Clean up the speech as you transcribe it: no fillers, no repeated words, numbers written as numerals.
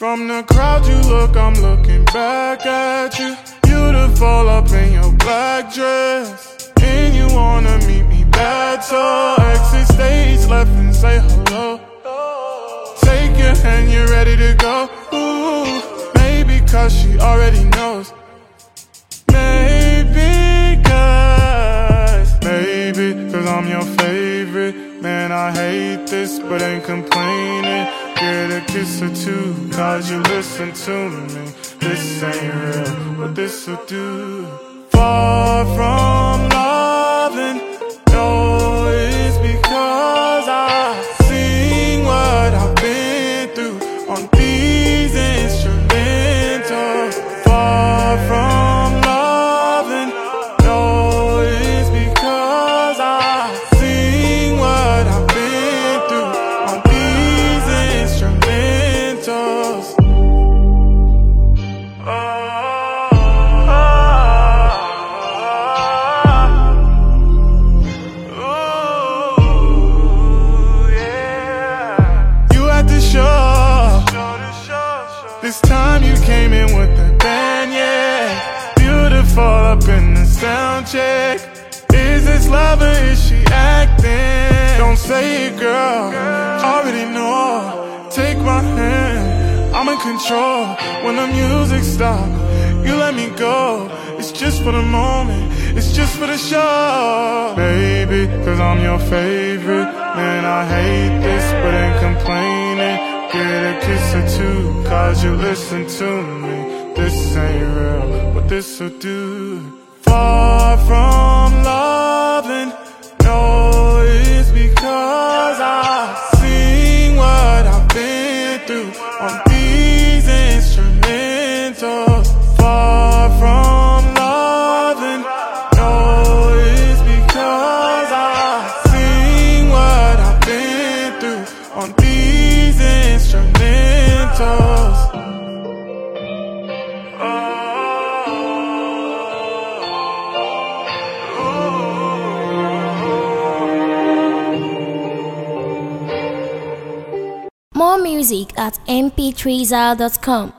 From the crowd you look, I'm looking back at you. Beautiful up in your black dress, and you wanna meet me bad, so exit stage left and say hello. Take your hand, you're ready to go. Ooh, maybe cause she already knows. Maybe cause I'm your favorite. Man, I hate this, but ain't complaining. Get a kiss or two, cause you listen to me. This ain't real, but this'll do. Far from loving, no, it's because I sing what I've been through on these instrumentals. Far from loving, no, it's because I sing what I've been through on these instrumentals. This time you came in with the band, yeah. Beautiful up in the sound check. Is this love or is she acting? Don't say it, girl, already know. Take my hand, I'm in control. When the music stops, you let me go. It's just for the moment, it's just for the show. Baby, cause I'm your favorite. Man, I hate this, but ain't complaining. Get a kiss or two, cause you listen to me. This ain't real, but this'll do. Far from loving, no, it's because I sing what I've been through on these instrumentals. Far from loving, no, it's because I sing what I've been through on these instrumentals. More music at mp3zal.com.